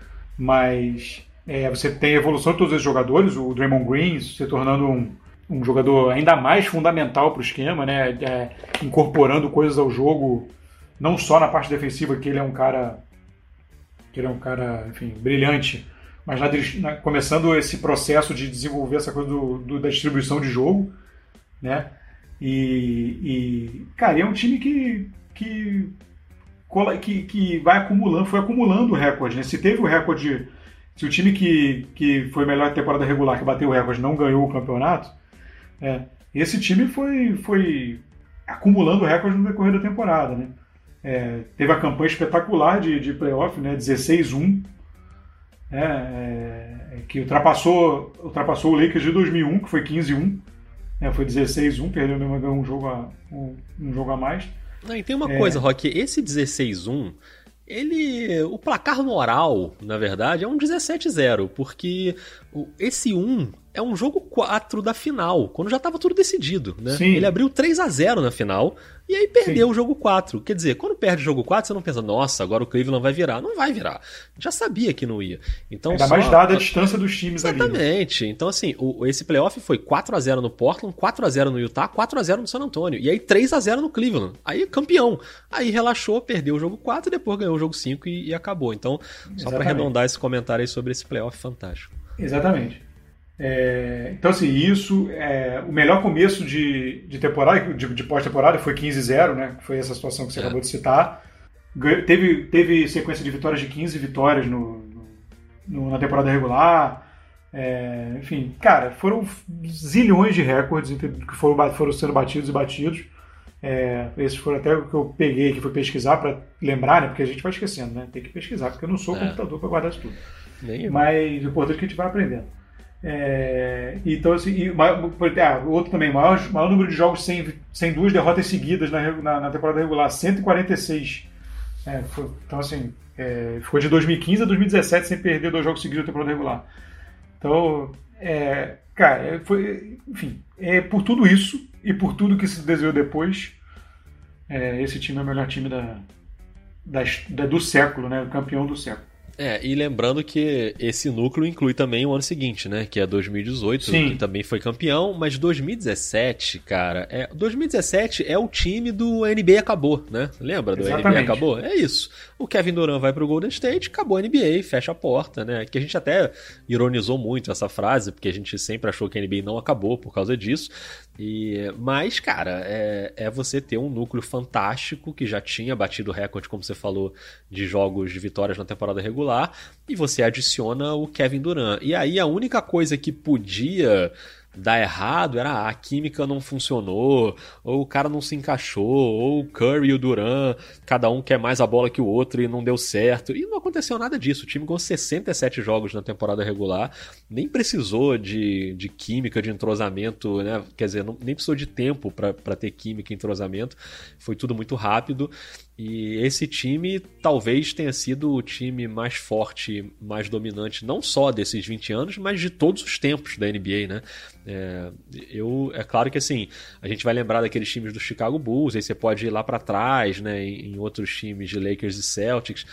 Mas é, você tem a evolução de todos esses jogadores, o Draymond Green se tornando um, um jogador ainda mais fundamental para o esquema, né, é, incorporando coisas ao jogo, não só na parte defensiva, que ele é um cara, que ele é um cara, enfim, brilhante, mas na, na, começando esse processo de desenvolver essa coisa do, do, da distribuição de jogo, né? E, e, cara, é um time que, que, que, que vai acumulando, foi acumulando recorde, né? Se teve o recorde, se o time que, que foi melhor na temporada regular, que bateu o recorde, não ganhou o campeonato, é, esse time foi, foi acumulando recorde no decorrer da temporada, né? É, teve a campanha espetacular de, de playoff, né? dezesseis a um, é, é, que ultrapassou, ultrapassou o Lakers de dois mil e um, que foi quinze a um. É, foi dezesseis a um, perdeu um jogo a, um, um jogo a mais. Não, e tem uma é... coisa, Rock, esse dezesseis a um, ele, o placar moral, na verdade, é um dezessete a zero, porque esse um é um jogo quatro da final, quando já estava tudo decidido, né? Sim. Ele abriu três a zero na final e aí perdeu Sim. o jogo quatro. Quer dizer, quando perde o jogo quatro, você não pensa, nossa, agora o Cleveland vai virar. Não vai virar. Já sabia que não ia. Então, ainda só... mais dada a distância dos times ali. Exatamente. Então, assim, o, esse playoff foi quatro a zero no Portland, quatro a zero no Utah, quatro a zero no San Antonio. E aí três a zero no Cleveland. Aí campeão. Aí relaxou, perdeu o jogo quatro e depois ganhou o jogo cinco e, e acabou. Então, só para arredondar esse comentário aí sobre esse playoff fantástico. Exatamente. É, então, assim, isso, é, o melhor começo de, de temporada, de, de pós-temporada, foi quinze a zero, né? Foi essa situação que você é. acabou de citar. Teve, teve sequência de vitórias de quinze vitórias no, no, na temporada regular. É, enfim, cara, foram zilhões de recordes que foram, foram sendo batidos e batidos. É, esses foram até o que eu peguei, que foi pesquisar para lembrar, né? Porque a gente vai esquecendo, né? Tem que pesquisar, porque eu não sou é. computador para guardar isso tudo. Nem Mas o importante é que a gente vai aprendendo. É, então, assim, e, ah, outro também, maior, maior número de jogos sem, sem duas derrotas seguidas na, na, na temporada regular, cento e quarenta e seis. É, foi, então, assim, é, ficou de dois mil e quinze a dois mil e dezessete sem perder dois jogos seguidos na temporada regular. Então, é, cara, foi, enfim, é, por tudo isso e por tudo que se desenhou depois, é, esse time é o melhor time da, da, da, do século, né, o campeão do século. É, e lembrando que esse núcleo inclui também o ano seguinte, né? Que é dois mil e dezoito, Sim. que também foi campeão, mas dois mil e dezessete, cara, é, dois mil e dezessete é o time do N B A acabou, né? Lembra do Exatamente. N B A acabou? É isso. O Kevin Durant vai pro Golden State, acabou a N B A, fecha a porta, né? Que a gente até ironizou muito essa frase, porque a gente sempre achou que a N B A não acabou por causa disso. E, mas, cara, é, é você ter um núcleo fantástico que já tinha batido o recorde, como você falou, de jogos de vitórias na temporada regular, e você adiciona o Kevin Durant. E aí a única coisa que podia dar errado era ah, a química não funcionou, ou o cara não se encaixou, ou o Curry e o Durant, cada um quer mais a bola que o outro e não deu certo. E não aconteceu nada disso. O time ganhou sessenta e sete jogos na temporada regular, nem precisou de, de química, de entrosamento, né? Quer dizer, não, nem precisou de tempo para ter química e entrosamento. Foi tudo muito rápido. E esse time talvez tenha sido o time mais forte, mais dominante, não só desses vinte anos, mas de todos os tempos da N B A, né? É, eu, é claro que assim, a gente vai lembrar daqueles times do Chicago Bulls, aí você pode ir lá para trás, né, em, em outros times de Lakers e Celtics,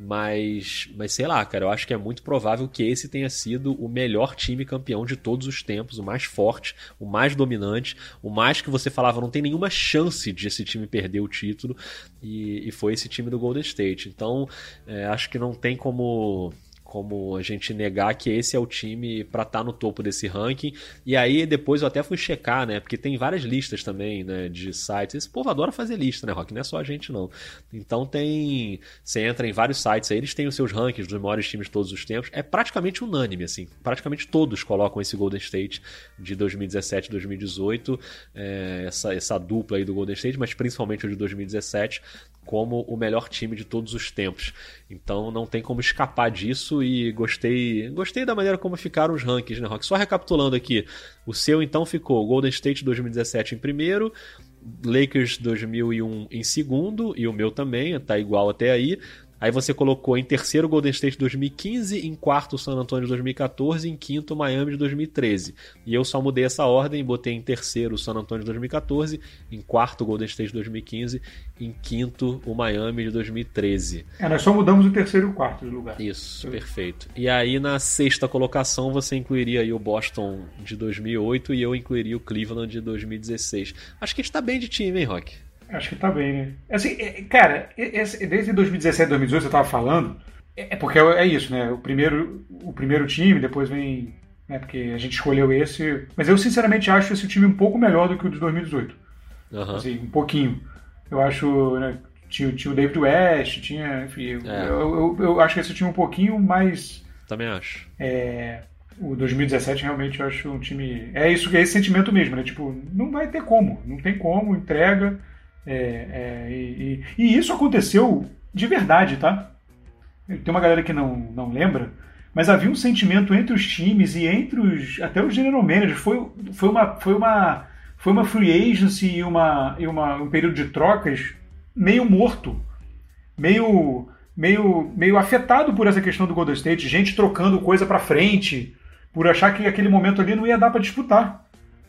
mas, mas sei lá, cara, eu acho que é muito provável que esse tenha sido o melhor time campeão de todos os tempos, o mais forte, o mais dominante, o mais que você falava, não tem nenhuma chance de esse time perder o título, e, e foi esse time do Golden State. Então, é, acho que não tem como... como a gente negar que esse é o time para estar tá no topo desse ranking. E aí depois eu até fui checar, né? Porque tem várias listas também, né? De sites. Esse povo adora fazer lista, né, Rock? Não é só a gente, não. Então tem... Você entra em vários sites aí, eles têm os seus rankings dos maiores times de todos os tempos. É praticamente unânime, assim. Praticamente todos colocam esse Golden State de dois mil e dezessete, dois mil e dezoito. É, essa, essa dupla aí do Golden State, mas principalmente o de dois mil e dezessete, como o melhor time de todos os tempos. Então não tem como escapar disso e gostei, gostei da maneira como ficaram os rankings, né, Rock? Só recapitulando aqui, o seu então ficou Golden State dois mil e dezessete em primeiro, Lakers dois mil e um em segundo, e o meu também, tá igual até aí. Aí você colocou em terceiro Golden State dois mil e quinze, em quarto San Antonio dois mil e quatorze, em quinto Miami de dois mil e treze. E eu só mudei essa ordem, botei em terceiro o San Antonio de dois mil e quatorze, em quarto Golden State dois mil e quinze, em quinto o Miami de dois mil e treze. É, nós só mudamos o terceiro e o quarto de lugar. Isso, eu... perfeito. E aí na sexta colocação você incluiria aí o Boston de dois mil e oito e eu incluiria o Cleveland de dois mil e dezesseis. Acho que a gente tá bem de time, hein, Rock? Acho que tá bem, né? Assim, cara, esse, desde dois mil e dezessete, dois mil e dezoito, você tava falando, é porque é isso, né? O primeiro, o primeiro time, depois vem, né? Porque a gente escolheu esse, mas eu sinceramente acho esse time um pouco melhor do que o de dois mil e dezoito. Uhum. Assim, um pouquinho. Eu acho, né? Tinha, tinha o David West, tinha, enfim, é. eu, eu, eu acho que esse time um pouquinho mais... Também acho. É... O dois mil e dezessete realmente eu acho um time... É isso, é esse sentimento mesmo, né? Tipo, não vai ter como, não tem como, entrega... É, é, e, e isso aconteceu de verdade, tá? Tem uma galera que não, não lembra, mas havia um sentimento entre os times e entre os até os general managers. Foi, foi, uma, foi, uma, foi uma free agency e, uma, e uma, um período de trocas meio morto, meio, meio, meio afetado por essa questão do Golden State, gente trocando coisa pra frente, por achar que aquele momento ali não ia dar pra disputar.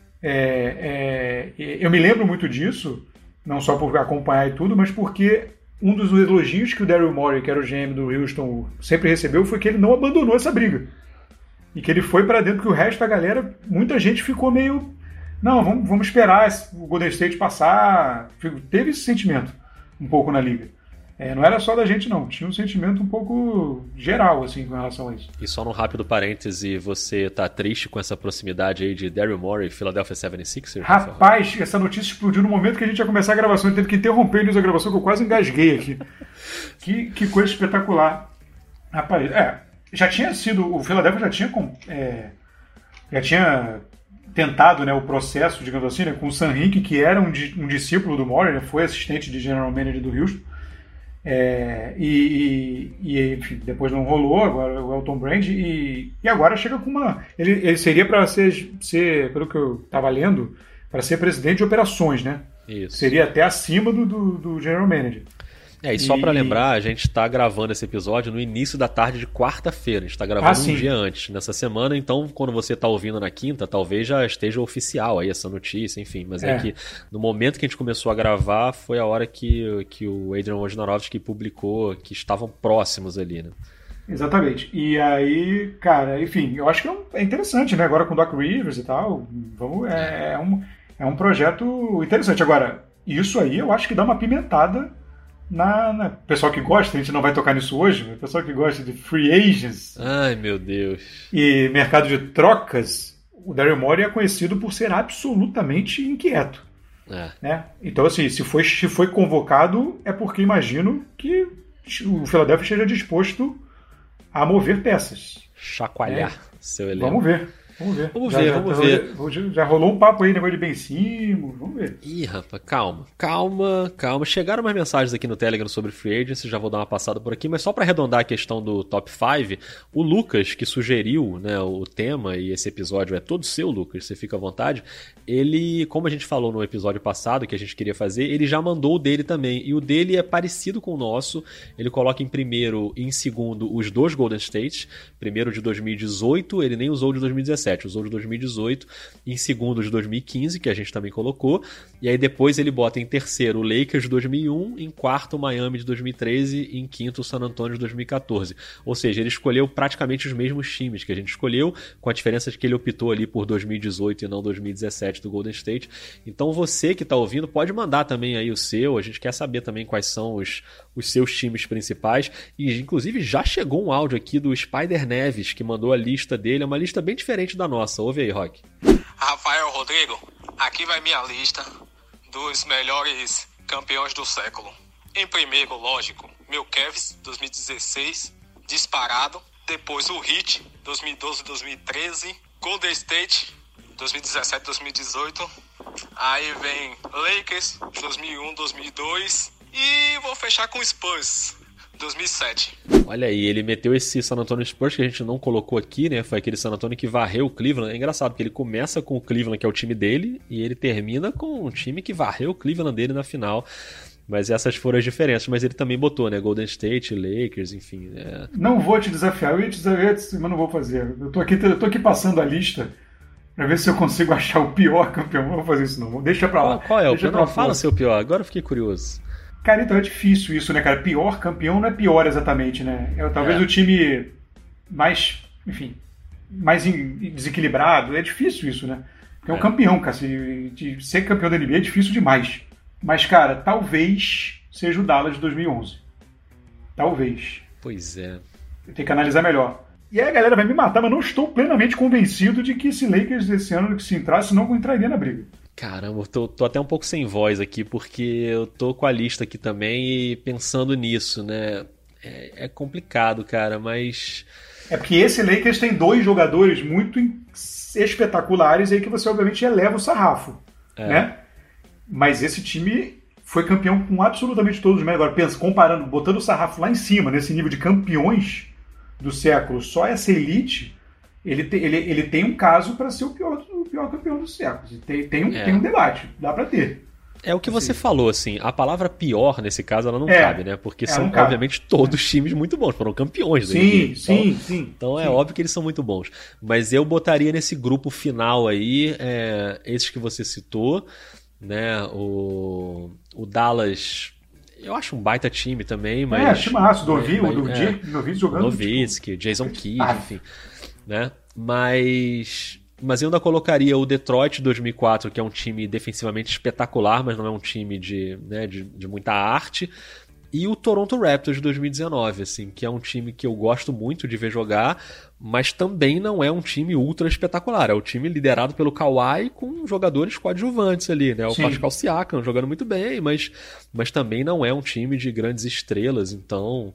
É, é, eu me lembro muito disso, não só por acompanhar e tudo, mas porque um dos elogios que o Daryl Morey, que era o G M do Houston, sempre recebeu foi que ele não abandonou essa briga. E que ele foi para dentro, que o resto da galera, muita gente ficou meio... Não, vamos, vamos esperar o Golden State passar. Teve esse sentimento um pouco na liga. É, não era só da gente, não. Tinha um sentimento um pouco geral, assim, com relação a isso. E só num rápido parêntese, você tá triste com essa proximidade aí de Daryl Morey e Philadelphia setenta e seis ers? Rapaz, essa notícia explodiu no momento que a gente ia começar a gravação. Ele teve que interromper a gravação, que eu quase engasguei aqui. que, que coisa espetacular. Rapaz, é, já tinha sido... O Philadelphia já tinha... É, já tinha tentado, né, o processo, digamos assim, né, com o Sam Hinkie, que era um, um discípulo do Morey, né, foi assistente de general manager do Houston. É, e, e enfim, depois não rolou, agora o Elton Brand, e, e agora chega com uma... Ele, ele seria para ser, ser, pelo que eu estava lendo, para ser presidente de operações, né? Isso. Seria até acima do, do, do general manager. É, e só e... para lembrar, a gente está gravando esse episódio no início da tarde de quarta-feira. A gente está gravando ah, um dia antes, nessa semana. Então, quando você está ouvindo na quinta, talvez já esteja oficial aí essa notícia, enfim. Mas é, é que no momento que a gente começou a gravar, foi a hora que, que o Adrian Wojnarowski publicou que estavam próximos ali, né? Exatamente. E aí, cara, enfim, eu acho que é interessante, né? Agora com o Doc Rivers e tal, vamos, é, é, um, é um projeto interessante. Agora, isso aí eu acho que dá uma pimentada na, na... pessoal que gosta, a gente não vai tocar nisso hoje, mas pessoal que gosta de free agents. Ai, meu Deus. E mercado de trocas, o Daryl Morey é conhecido por ser absolutamente inquieto. É. Né? Então, assim, se foi, se foi convocado, é porque imagino que o Philadelphia esteja disposto a mover peças. Chacoalhar é. seu elenco. Vamos ver. Vamos ver. Vamos já, ver, já, vamos já, ver. Já, já rolou um papo aí, negócio de Ben Simmons. Vamos ver. Ih, rapaz, calma, calma, calma. Chegaram umas mensagens aqui no Telegram sobre Free Agency, já vou dar uma passada por aqui, mas só para arredondar a questão do Top cinco, o Lucas, que sugeriu, né, o tema, e esse episódio é todo seu, Lucas, você fica à vontade, ele, como a gente falou no episódio passado que a gente queria fazer, ele já mandou o dele também, e o dele é parecido com o nosso, ele coloca em primeiro e em segundo os dois Golden State, primeiro de dois mil e dezoito, ele nem usou o de dois mil e dezessete, usou o de dois mil e dezoito, em segundo de dois mil e quinze, que a gente também colocou, e aí depois ele bota em terceiro o Lakers de dois mil e um, em quarto o Miami de dois mil e treze e em quinto o San Antonio de dois mil e quatorze. Ou seja, ele escolheu praticamente os mesmos times que a gente escolheu, com a diferença de que ele optou ali por dois mil e dezoito e não dois mil e dezessete do Golden State. Então você que está ouvindo pode mandar também aí o seu, a gente quer saber também quais são os, os seus times principais, e inclusive já chegou um áudio aqui do Spider Neves, que mandou a lista dele, é uma lista bem diferente da nossa. Ouve aí, Rock. Rafael Rodrigo, aqui vai minha lista dos melhores campeões do século. Em primeiro, lógico, meu Cavs, dois mil e dezesseis, disparado. Depois o Heat, dois mil e doze, dois mil e treze. Golden State, dois mil e dezessete, dois mil e dezoito. Aí vem Lakers, dois mil e um, dois mil e dois. E vou fechar com Spurs, dois mil e sete. Olha aí, ele meteu esse San Antonio Spurs que a gente não colocou aqui, né? Foi aquele San Antonio que varreu o Cleveland. É engraçado, porque ele começa com o Cleveland, que é o time dele, e ele termina com um time que varreu o Cleveland dele na final. Mas essas foram as diferenças. Mas ele também botou, né? Golden State, Lakers, enfim. É... Não vou te desafiar, eu ia te desafiar, mas não vou fazer. Eu tô aqui, eu tô aqui passando a lista pra ver se eu consigo achar o pior campeão. Não vou fazer isso não, deixa pra lá. Qual, qual é o deixa pior? Não, fala seu pior, agora eu fiquei curioso. Cara, então é difícil isso, né, cara? Pior campeão não é pior exatamente, né? É, talvez é. o time mais, enfim, mais in, desequilibrado. É difícil isso, né? Porque é um é. campeão, cara. Se, de ser campeão da N B A é difícil demais. Mas, cara, talvez seja o Dallas de dois mil e onze. Talvez. Pois é. Tem que analisar melhor. E aí a galera vai me matar, mas não estou plenamente convencido de que esse Lakers desse ano, que se entrasse, não entraria na briga. Caramba, eu tô, tô até um pouco sem voz aqui, porque eu tô com a lista aqui também e pensando nisso, né? É, é complicado, cara, mas... É porque esse Lakers tem dois jogadores muito espetaculares aí que você, obviamente, eleva o sarrafo, é. né? Mas esse time foi campeão com absolutamente todos os méritos. Agora, pensa, comparando, botando o sarrafo lá em cima, nesse nível de campeões do século, só essa elite... Ele tem, ele, ele tem um caso para ser o pior, o pior campeão do século. Tem, tem, um, é. tem um debate, dá para ter. É o que você assim. falou, assim, a palavra pior nesse caso ela não é. cabe, né? Porque é, são, obviamente, todos times muito bons, foram campeões do Sim, N B A. Então, sim, sim. Então sim. é óbvio que eles são muito bons. Mas eu botaria nesse grupo final aí, é, esses que você citou, né? O, o Dallas... Eu acho um baita time também, mas... É, timaço, Dovi, mas, o é, Novitzky jogando... Nowitzki, tipo... Jason Kidd, ah. enfim... Né? Mas, mas eu ainda colocaria o Detroit dois mil e quatro, que é um time defensivamente espetacular, mas não é um time de, né, de, de muita arte. E o Toronto Raptors de dois mil e dezenove, assim, que é um time que eu gosto muito de ver jogar, mas também não é um time ultra espetacular. É um time liderado pelo Kawhi com jogadores coadjuvantes ali, né? O Sim. Pascal Siakam jogando muito bem, mas, mas também não é um time de grandes estrelas, então...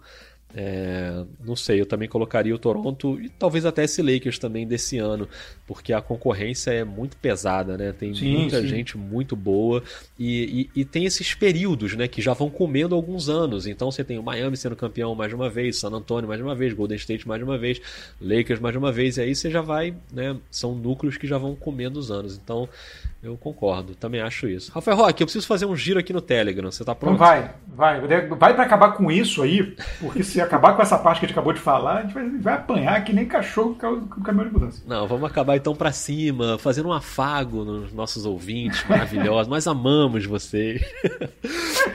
É, não sei, eu também colocaria o Toronto e talvez até esse Lakers também desse ano, porque a concorrência é muito pesada, né? Tem sim, muita sim. gente muito boa e, e, e tem esses períodos, né, que já vão comendo alguns anos. Então você tem o Miami sendo campeão mais de uma vez, San Antonio mais de uma vez, Golden State mais de uma vez, Lakers mais de uma vez, e aí você já vai, né? São núcleos que já vão comendo os anos. Então eu concordo, também acho isso. Rafael Roque, eu preciso fazer um giro aqui no Telegram, você tá pronto? Então vai, vai, vai pra acabar com isso aí, porque se acabar com essa parte que a gente acabou de falar, a gente vai, vai apanhar que nem cachorro com caminhão de mudança. Não, vamos acabar então pra cima, fazendo um afago nos nossos ouvintes maravilhosos. Nós amamos vocês.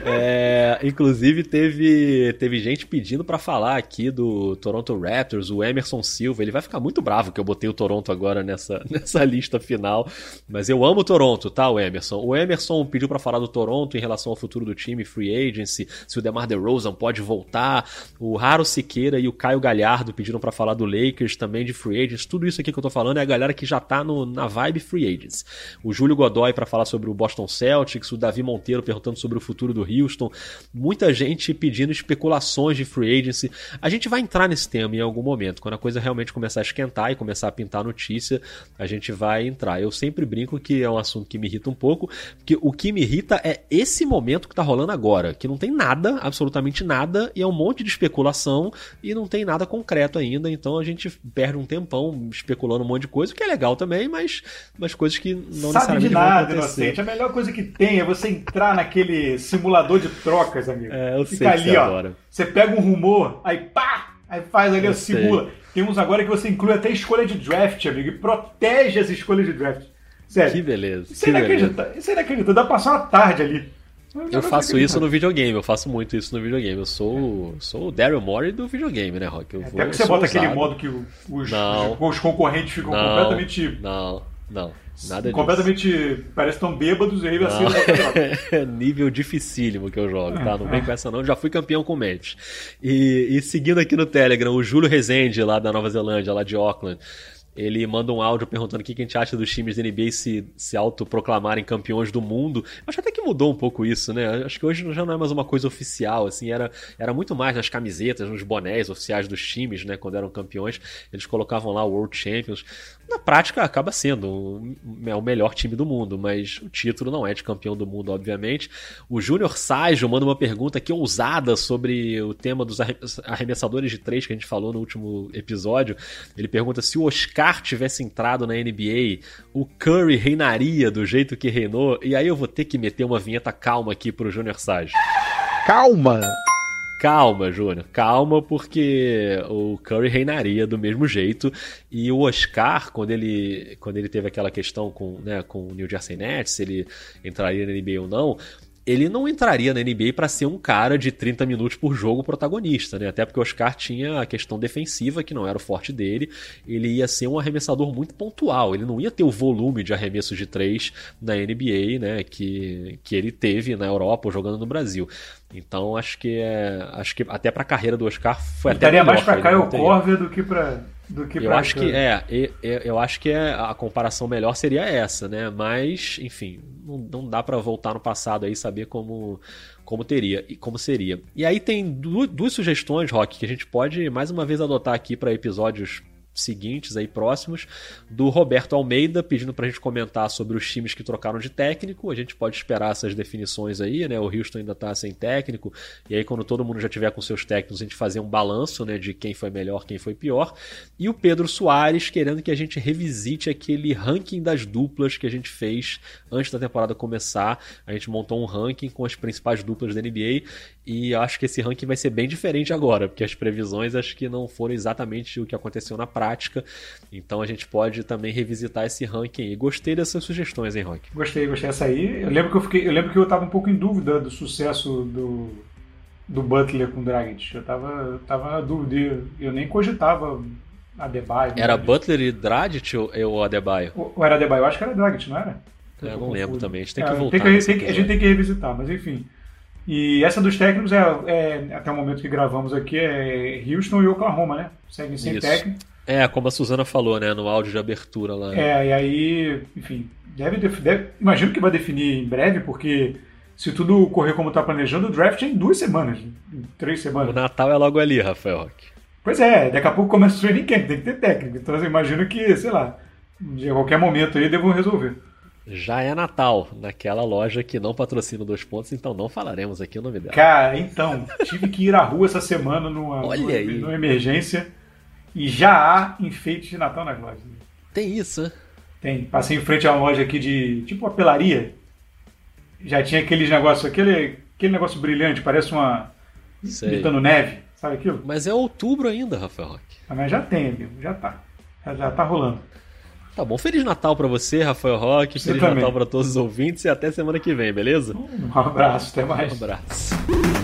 É, inclusive, teve, teve gente pedindo pra falar aqui do Toronto Raptors, o Emerson Silva. Ele vai ficar muito bravo que eu botei o Toronto agora nessa, nessa lista final. Mas eu amo o Toronto, tá, o Emerson? O Emerson pediu pra falar do Toronto em relação ao futuro do time, free agency, se o DeMar DeRozan pode voltar. O Raro Siqueira e o Caio Galhardo pediram pra falar do Lakers, também de free agents. Tudo isso aqui que eu tô falando é a galera que já tá no, na vibe free agents. O Júlio Godoy pra falar sobre o Boston Celtics, o Davi Monteiro perguntando sobre o futuro do Houston. Muita gente pedindo especulações de free agency. A gente vai entrar nesse tema em algum momento. Quando a coisa realmente começar a esquentar e começar a pintar notícia, a gente vai entrar. Eu sempre brinco que é um assunto que me irrita um pouco, porque o que me irrita é esse momento que tá rolando agora, que não tem nada, absolutamente nada, e é um monte de especulação e não tem nada concreto ainda, então a gente perde um tempão especulando um monte de coisa, que é legal também, mas, mas coisas que não Sabe necessariamente de nada, vão acontecer. inocente. A melhor coisa que tem é você entrar naquele simulador de trocas, amigo. É, eu Fica sei ali, ó. agora. Você pega um rumor, aí pá! Aí faz ali, Eu ó, simula. sei. Tem uns agora que você inclui até escolha de draft, amigo, e protege as escolhas de draft. Sério. Que beleza. Isso que é inacreditável. Isso é inacreditável. Dá pra passar uma tarde ali. Eu faço isso no videogame, eu faço muito isso no videogame. Eu sou, sou o Daryl Morey do videogame, né, Rock? Eu Até vou, porque você eu sou bota aquele ousado. modo que o- os, Não. os, os concorrentes ficam Não, completamente. Não, não, nada disso. completamente. Parece que estão bêbados e aí assim. É nível dificílimo que eu jogo, tá? Não vem com essa não, já fui campeão com match. E, e seguindo aqui no Telegram, o Júlio Rezende, lá da Nova Zelândia, lá de Auckland, ele manda um áudio perguntando o que a gente acha dos times da N B A se, se autoproclamarem campeões do mundo. Acho até que mudou um pouco isso, né? Acho que hoje já não é mais uma coisa oficial, assim, era, era muito mais nas camisetas, nos bonés oficiais dos times, né? Quando eram campeões, eles colocavam lá o World Champions. Na prática, acaba sendo o, o melhor time do mundo, mas o título não é de campeão do mundo, obviamente. O Júnior Sajo manda uma pergunta aqui ousada sobre o tema dos arremessadores de três que a gente falou no último episódio. Ele pergunta se o Oscar tivesse entrado na N B A, o Curry reinaria do jeito que reinou. E aí eu vou ter que meter uma vinheta calma aqui pro Júnior Sajo. Calma! Calma, Júnior, calma, porque o Curry reinaria do mesmo jeito. E o Oscar, quando ele, quando ele teve aquela questão com, né, com o New Jersey Nets, se ele entraria na N B A ou não, ele não entraria na N B A para ser um cara de trinta minutos por jogo protagonista, né? Até porque o Oscar tinha a questão defensiva, que não era o forte dele. Ele ia ser um arremessador muito pontual. Ele não ia ter o volume de arremessos de três na N B A, né? Que, que ele teve na Europa ou jogando no Brasil. Então acho que é, acho que até para a carreira do Oscar foi até Estaria melhor mais pra ele Kyle não ter ido. Korver do que pra. Do que Eu pra acho que Curry. é, e- e- eu acho que é a comparação melhor seria essa, né? Mas, enfim, não, não dá pra voltar no passado aí e saber como, como teria e como seria. E aí tem du- duas sugestões, Rock, que a gente pode mais uma vez adotar aqui para episódios seguintes aí próximos, do Roberto Almeida pedindo pra gente comentar sobre os times que trocaram de técnico. A gente pode esperar essas definições aí, né? O Houston ainda tá sem técnico, e aí quando todo mundo já tiver com seus técnicos, a gente fazer um balanço, né, de quem foi melhor, quem foi pior. E o Pedro Soares querendo que a gente revisite aquele ranking das duplas que a gente fez antes da temporada começar. A gente montou um ranking com as principais duplas da N B A, e acho que esse ranking vai ser bem diferente agora, porque as previsões acho que não foram exatamente o que aconteceu na prática. Então a gente pode também revisitar esse ranking. E gostei dessas sugestões, hein, Rock? Gostei, gostei dessa aí. Eu lembro que eu fiquei, eu lembro que eu tava um pouco em dúvida do sucesso do, do Butler com o Dragic. Eu tava, eu tava na dúvida. Eu, eu nem cogitava Adebayo. Era né? Butler e Dragic ou ou Adebayo? Ou ou era Adebayo? Eu acho que era Dragic, não era? Eu tô não lembro confuso. também. A gente tem É, que voltar. Tem que, nesse tem que- a gente episódio. tem que revisitar, mas enfim. E essa dos técnicos, é, é, até o momento que gravamos aqui, é Houston e Oklahoma, né? Seguem sem Isso. técnico. É, como a Suzana falou, né, no áudio de abertura lá. É, e aí, enfim, deve, def- deve- imagino que vai definir em breve, porque se tudo correr como está planejando, o draft é em duas semanas, em três O semanas. Natal é logo ali, Rafael Roque. Pois é, daqui a pouco começa o training camp, tem que ter técnico. Então eu imagino que, sei lá, de qualquer momento aí devam resolver. Já é Natal, naquela loja que não patrocina o Dois Pontos, então não falaremos aqui o nome dela. Cara, então, tive que ir à rua essa semana numa, Olha numa, aí. numa emergência e já há enfeites de Natal nas lojas. Tem isso, né? Tem, passei em frente a uma loja aqui de, tipo uma pelaria, já tinha aqueles negócios, aquele, aquele negócio brilhante, parece uma, Sei. imitando neve, sabe aquilo? Mas é outubro ainda, Rafael Roque. Ah, mas já tem, amigo, já tá, já, já tá rolando. Tá bom, Feliz Natal pra você, Rafael Roque, Feliz Natal pra todos os ouvintes e até semana que vem, beleza? Um abraço, até mais. Um abraço.